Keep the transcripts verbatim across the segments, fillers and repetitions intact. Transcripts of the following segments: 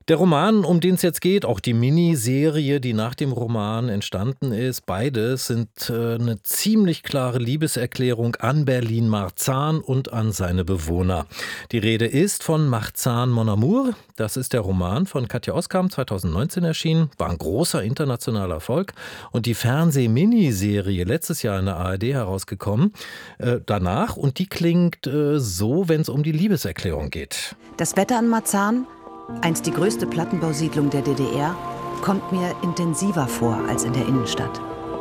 Der Roman, um den es jetzt geht, auch die Miniserie, die nach dem Roman entstanden ist, beides sind äh, eine ziemlich klare Liebeserklärung an Berlin-Marzahn und an seine Bewohner. Die Rede ist von Marzahn Mon Amour. Das ist der Roman von Katja Oskamp, zweitausendneunzehn erschienen, war ein großer internationaler Erfolg. Und die Fernseh-Miniserie, letztes Jahr in der A R D herausgekommen, äh, danach. Und die klingt äh, so, wenn es um die Liebeserklärung geht. Das Wetter an Marzahn, einst die größte Plattenbausiedlung der D D R, kommt mir intensiver vor als in der Innenstadt.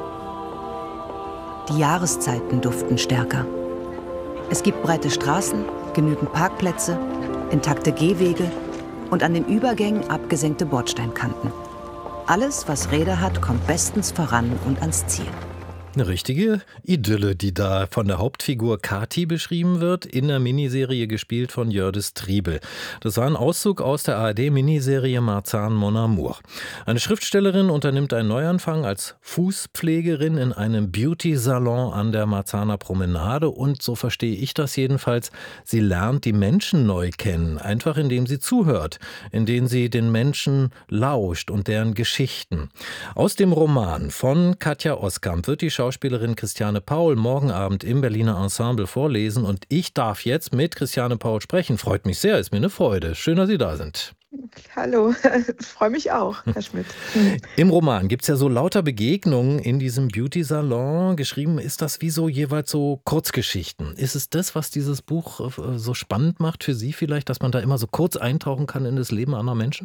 Die Jahreszeiten duften stärker. Es gibt breite Straßen, genügend Parkplätze, intakte Gehwege und an den Übergängen abgesenkte Bordsteinkanten. Alles, was Räder hat, kommt bestens voran und ans Ziel. Eine richtige Idylle, die da von der Hauptfigur Kati beschrieben wird, in der Miniserie gespielt von Jördis Triebel. Das war ein Auszug aus der A R D-Miniserie Marzahn Mon Amour. Eine Schriftstellerin unternimmt einen Neuanfang als Fußpflegerin in einem Beauty-Salon an der Marzahner Promenade und, so verstehe ich das jedenfalls, sie lernt die Menschen neu kennen, einfach indem sie zuhört, indem sie den Menschen lauscht und deren Geschichten. Aus dem Roman von Katja Oskamp wird die Schauspielerin Christiane Paul morgen Abend im Berliner Ensemble vorlesen und ich darf jetzt mit Christiane Paul sprechen. Freut mich sehr, ist mir eine Freude. Schön, dass Sie da sind. Hallo, ich freue mich auch, Herr Schmidt. Im Roman gibt es ja so lauter Begegnungen in diesem Beauty-Salon. Geschrieben ist das wie so jeweils so Kurzgeschichten. Ist es das, was dieses Buch äh, so spannend macht für Sie vielleicht, dass man da immer so kurz eintauchen kann in das Leben anderer Menschen?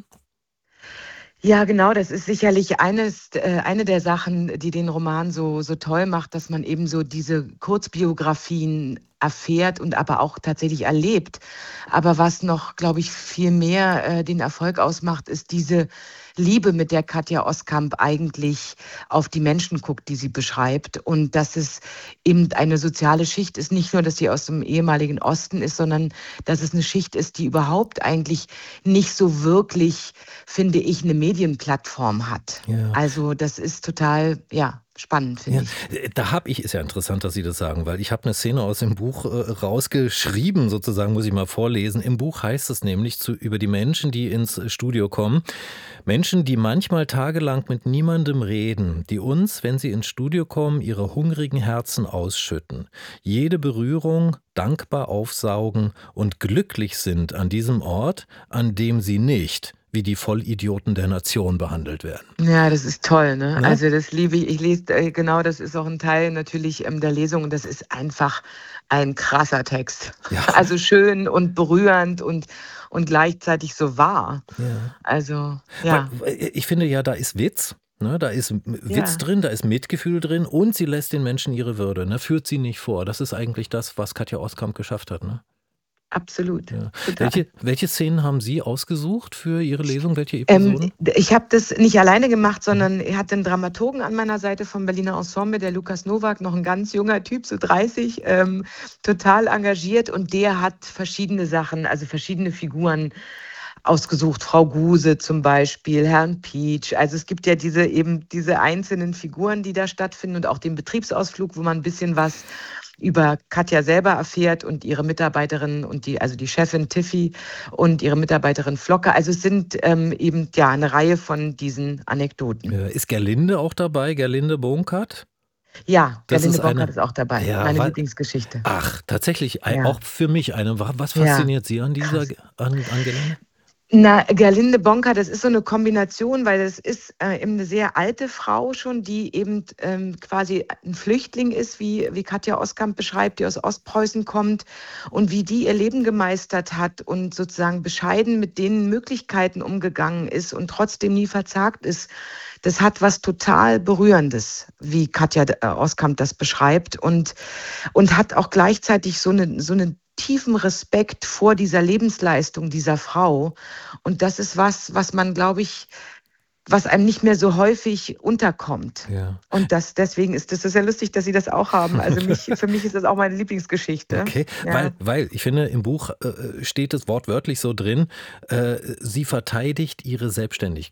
Ja, genau, das ist sicherlich eines, äh, eine der Sachen, die den Roman so, so toll macht, dass man eben so diese Kurzbiografien erfährt und aber auch tatsächlich erlebt. Aber was noch, glaube ich, viel mehr äh, den Erfolg ausmacht, ist diese Liebe, mit der Katja Oskamp eigentlich auf die Menschen guckt, die sie beschreibt. Und dass es eben eine soziale Schicht ist, nicht nur, dass sie aus dem ehemaligen Osten ist, sondern dass es eine Schicht ist, die überhaupt eigentlich nicht so wirklich, finde ich, eine Medienplattform hat. Ja. Also das ist total, ja, spannend, finde Ja, ich. da habe ich, ist ja interessant, dass Sie das sagen, weil ich habe eine Szene aus dem Buch äh, rausgeschrieben, sozusagen, muss ich mal vorlesen. Im Buch heißt es nämlich zu, über die Menschen, die ins Studio kommen. Menschen, die manchmal tagelang mit niemandem reden, die uns, wenn sie ins Studio kommen, ihre hungrigen Herzen ausschütten. Jede Berührung dankbar aufsaugen und glücklich sind an diesem Ort, an dem sie nicht wie die Vollidioten der Nation behandelt werden. Ja, das ist toll, ne? Ne? Also das liebe ich. Ich lese, äh, genau, das ist auch ein Teil natürlich ähm, der Lesung und das ist einfach ein krasser Text. Ja. Also schön und berührend und, und gleichzeitig so wahr. Ja. Also, ja. Weil, weil ich finde ja, da ist Witz. Ne, da ist Witz Ja. drin, da ist Mitgefühl drin und sie lässt den Menschen ihre Würde, ne, führt sie nicht vor. Das ist eigentlich das, was Katja Oskamp geschafft hat. Ne? Absolut. Ja. Total. Welche, welche Szenen haben Sie ausgesucht für Ihre Lesung? Welche Episoden? Ähm, ich habe das nicht alleine gemacht, sondern ich hatte einen Dramaturgen an meiner Seite vom Berliner Ensemble, der Lukas Nowak, noch ein ganz junger Typ, so dreißig, ähm, total engagiert und der hat verschiedene Sachen, also verschiedene Figuren ausgesucht. Frau Guse zum Beispiel, Herrn Pietsch. Also es gibt ja diese eben diese einzelnen Figuren, die da stattfinden und auch den Betriebsausflug, wo man ein bisschen was über Katja selber erfährt und ihre Mitarbeiterin und die, also die Chefin Tiffy und ihre Mitarbeiterin Flocke. Also es sind ähm, eben ja eine Reihe von diesen Anekdoten. Äh, Ist Gerlinde auch dabei? Gerlinde Bonkert? Ja, Das Gerlinde ist eine- Bonkert ist auch dabei. Ja, Meine weil- Lieblingsgeschichte. Ach, tatsächlich, ein- Ja. auch für mich eine. Wa- Was Ja. fasziniert Sie an dieser, Krass. an, an Gerlinde? Na, Gerlinde Bonkert, das ist so eine Kombination, weil das ist äh, eben eine sehr alte Frau schon, die eben ähm, quasi ein Flüchtling ist, wie, wie Katja Oskamp beschreibt, die aus Ostpreußen kommt und wie die ihr Leben gemeistert hat und sozusagen bescheiden mit den Möglichkeiten umgegangen ist und trotzdem nie verzagt ist. Das hat was total Berührendes, wie Katja äh, Oskamp das beschreibt und, und hat auch gleichzeitig so eine, so eine tiefen Respekt vor dieser Lebensleistung dieser Frau. Und das ist was, was man, glaube ich, was einem nicht mehr so häufig unterkommt. Ja. Und das, deswegen ist das, das ist ja lustig, dass Sie das auch haben. Also mich, für mich ist das auch meine Lieblingsgeschichte. Okay, Ja. weil, weil ich finde, im Buch äh, steht es wortwörtlich so drin, äh, sie verteidigt ihre Selbstständigkeit.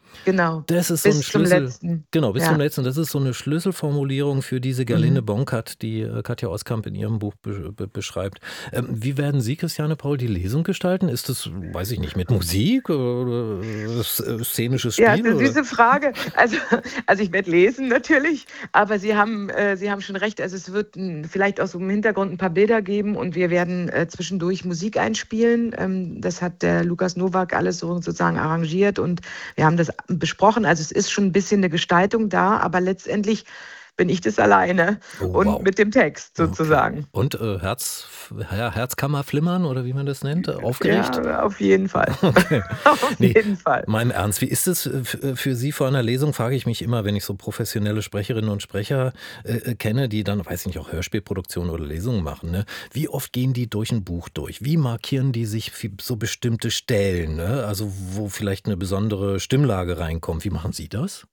Genau, Das ist so ein bis zum Schlüssel Letzten. genau, bis zum Ja. Letzten. Das ist so eine Schlüsselformulierung für diese Gerlinde Mhm. Bonkert, die, äh, Katja Oskamp in ihrem Buch be be beschreibt. Ähm, wie werden Sie, Christiane Paul, die Lesung gestalten? Ist das, weiß ich nicht, mit Musik oder s äh, szenisches Ja, ist Spiel 'ne oder? süße Frage. Also also, ich werde lesen natürlich, aber Sie haben äh, Sie haben schon recht. Also, es wird 'n vielleicht auch so im Hintergrund ein paar Bilder geben und wir werden, äh, zwischendurch Musik einspielen. Ähm, das hat der Lukas Nowak alles so sozusagen arrangiert und wir haben das besprochen. Also, es ist schon ein bisschen eine Gestaltung da, aber letztendlich bin ich das alleine Oh, und wow. mit dem Text Okay. sozusagen. Und, äh, Herz ja, Herzkammerflimmern oder wie man das nennt, äh, aufgeregt? Ja, auf jeden Fall. Okay. Auf Ne, jeden Fall. mein Ernst, wie ist es, äh, f äh, für Sie vor einer Lesung, frage ich mich immer, wenn ich so professionelle Sprecherinnen und Sprecher, äh, äh, kenne, die dann, weiß ich nicht, auch Hörspielproduktionen oder Lesungen machen, ne? Wie oft gehen die durch ein Buch durch? Wie markieren die sich fi so bestimmte Stellen, ne? Also, wo vielleicht eine besondere Stimmlage reinkommt. Wie machen Sie das?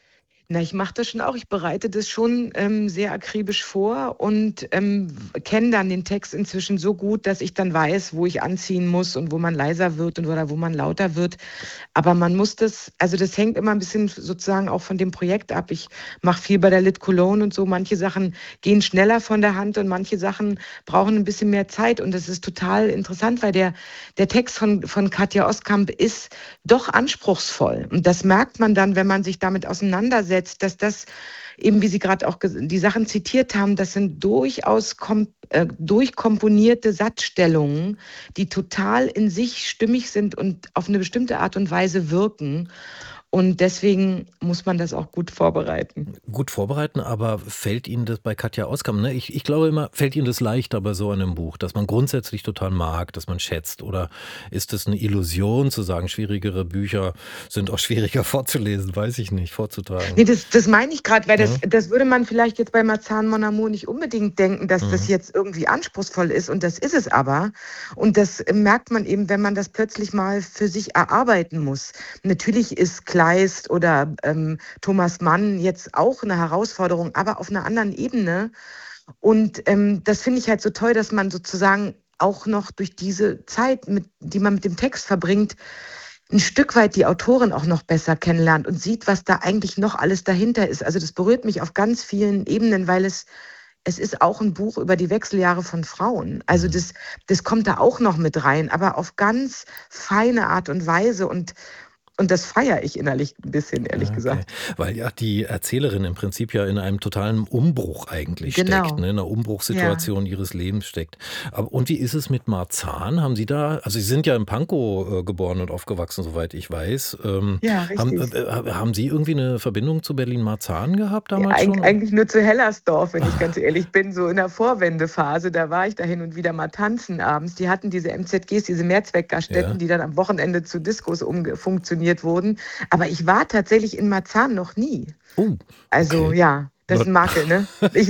Na, ich mache das schon auch. Ich bereite das schon, ähm, sehr akribisch vor und, ähm, kenne dann den Text inzwischen so gut, dass ich dann weiß, wo ich anziehen muss und wo man leiser wird und oder wo man lauter wird. Aber man muss das also, das hängt immer ein bisschen sozusagen auch von dem Projekt ab. Ich mache viel bei der Lit Cologne und so. Manche Sachen gehen schneller von der Hand und manche Sachen brauchen ein bisschen mehr Zeit. Und das ist total interessant, weil der der Text von von Katja Oskamp ist doch anspruchsvoll. Und das merkt man dann, wenn man sich damit auseinandersetzt, dass das eben, wie Sie gerade auch ges die Sachen zitiert haben, das sind durchaus kom äh, durchkomponierte Satzstellungen, die total in sich stimmig sind und auf eine bestimmte Art und Weise wirken. Und deswegen muss man das auch gut vorbereiten. Gut vorbereiten, aber fällt Ihnen das bei Katja Oskamp, ne? Ich ich glaube immer, fällt Ihnen das leichter bei so einem Buch, dass man grundsätzlich total mag, dass man schätzt? Oder ist es eine Illusion zu sagen, schwierigere Bücher sind auch schwieriger vorzulesen, weiß ich nicht, vorzutragen? Ne, das das meine ich gerade, weil das Ja, das würde man vielleicht jetzt bei Marzahn Mon Amour nicht unbedingt denken, dass das mhm. jetzt irgendwie anspruchsvoll ist und das ist es aber. Und das äh, merkt man eben, wenn man das plötzlich mal für sich erarbeiten muss. Natürlich ist Kleist oder, ähm, Thomas Mann jetzt auch eine Herausforderung, aber auf einer anderen Ebene. Und, ähm, das finde ich halt so toll, dass man sozusagen auch noch durch diese Zeit, mit die man mit dem Text verbringt, ein Stück weit die Autorin auch noch besser kennenlernt und sieht, was da eigentlich noch alles dahinter ist. Also, das berührt mich auf ganz vielen Ebenen, weil es es ist auch ein Buch über die Wechseljahre von Frauen. Also, Mhm. das das kommt da auch noch mit rein, aber auf ganz feine Art und Weise und und das feiere ich innerlich ein bisschen, ehrlich Ah, okay. gesagt. Weil ja die Erzählerin im Prinzip ja in einem totalen Umbruch eigentlich steckt, Genau, ne, in 'ner ja. Umbruchssituation ihres Lebens steckt. Aber und wie ist es mit Marzahn? Haben Sie da, also Sie sind ja in Pankow, äh, geboren und aufgewachsen, soweit ich weiß. Ähm, Ja, haben äh, richtig. äh, haben Sie irgendwie eine Verbindung zu Berlin-Marzahn gehabt Ja, damals eig schon? eigentlich nur zu Hellersdorf, wenn ich ganz ehrlich bin, so in der Vorwendephase. Da war ich da hin und wieder mal tanzen abends. Die hatten diese M Z Gs, diese Mehrzweckgaststätten, Ja. die dann am Wochenende zu Diskos umfunktioniert wurden. Aber ich war tatsächlich in Marzahn noch nie. Oh, Also, okay. ja, das Na ist 'n Makel, ne? Ich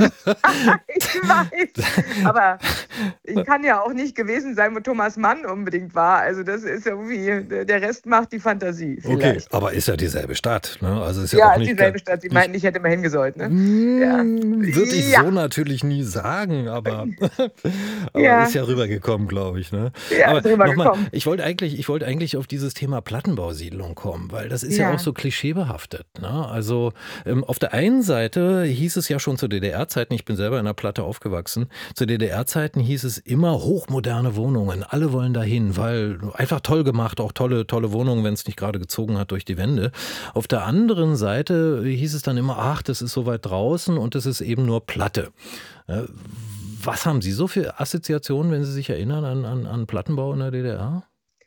ich weiß, aber ich kann ja auch nicht gewesen sein, wo Thomas Mann unbedingt war. Also, das ist irgendwie der der Rest macht die Fantasie Okay, vielleicht. aber ist ja dieselbe Stadt, ne? Also, ist ja Ja, auch ist nicht ga dieselbe Stadt. Sie nicht meinten, ich hätte mal hingesollt, ne? Ja. hm, würde ich Ja. so natürlich nie sagen, aber aber ist Ja, ja rübergekommen, glaube ich, ne? ja, Aber ist noch mal, rübergekommen. ich wollte eigentlich ich wollte eigentlich auf dieses Thema Plattenbausiedlung kommen, weil das ist ja auch Ja, so klischeebehaftet, ne? Also, ähm, auf der einen Seite hieß es ja schon zu D D R-Zeiten, ich bin selber in 'ner Platte aufgewachsen, zu D D R-Zeiten hieß es immer hochmoderne Wohnungen, alle wollen dahin, weil einfach toll gemacht, auch tolle tolle Wohnungen, wenn's nicht grade gezogen hat durch die Wände. Auf der anderen Seite hieß es dann immer: „Ach, das ist so weit draußen und das ist eben nur Platte." Äh, was haben Sie so für Assoziationen, wenn Sie sich erinnern an an an Plattenbau in der D D R?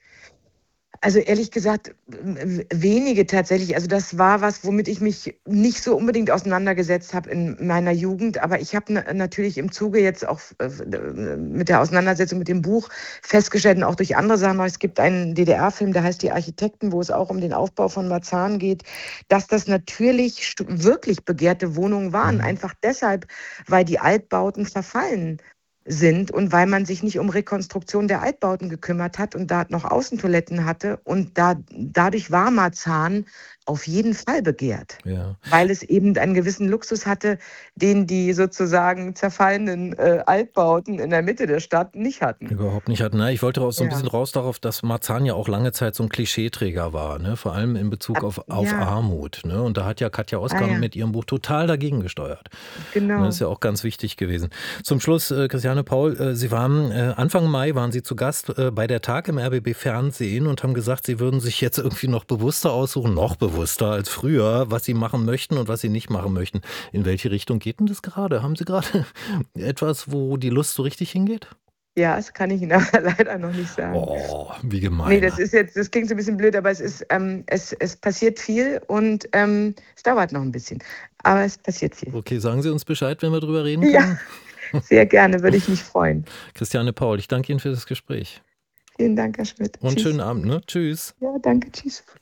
also ehrlich gesagt, w wenige tatsächlich. Also, das war was, womit ich mich nicht so unbedingt auseinandergesetzt habe in meiner Jugend. Aber ich habe na natürlich im Zuge jetzt auch äh, mit der Auseinandersetzung mit dem Buch festgestellt und auch durch andere Sachen, es gibt einen D D R-Film, der heißt „Die Architekten", wo es auch um den Aufbau von Marzahn geht, dass das natürlich stu wirklich begehrte Wohnungen waren. Mhm. Einfach deshalb, weil die Altbauten verfallen sind und weil man sich nicht um Rekonstruktion der Altbauten gekümmert hat und da noch Außentoiletten hatte und da dadurch war Marzahn auf jeden Fall begehrt, Ja. weil es eben einen gewissen Luxus hatte, den die sozusagen zerfallenen äh, Altbauten in der Mitte der Stadt nicht hatten. Überhaupt nicht hatten. Na, ich wollte auch so ein Ja. bisschen raus darauf, dass Marzahn ja auch lange Zeit so ein Klischeeträger war, ne? Vor allem in Bezug Ab, auf, auf ja, Armut. Ne? Und da hat ja Katja ah Oskamp ja, mit ihrem Buch total dagegen gesteuert. Ne, das ist genau. ja auch ganz wichtig gewesen. Zum Schluss, äh, Christiane Paul, äh, Sie waren äh, Anfang Mai waren Sie zu Gast äh, bei der Tag im R B B Fernsehen und haben gesagt, Sie würden sich jetzt irgendwie noch bewusster aussuchen, noch bewusster als früher, was Sie machen möchten und was Sie nicht machen möchten. In welche Richtung geht denn das gerade? Haben Sie gerade etwas, wo die Lust so richtig hingeht? Ja, das kann ich Ihnen aber leider noch nicht sagen. Oh, wie Nee, gemein. das ist jetzt, das klingt so ein bisschen blöd, aber es ist, ähm, es, es passiert viel und ähm, es dauert noch ein bisschen. Aber es passiert viel. Okay, sagen Sie uns Bescheid, wenn wir drüber reden Ja, können. sehr gerne, würde ich mich freuen. Christiane Paul, ich danke Ihnen für das Gespräch. Vielen Dank, Herr Schmidt. Und schönen Tschüss. Abend, ne? Tschüss. Ja, danke, tschüss.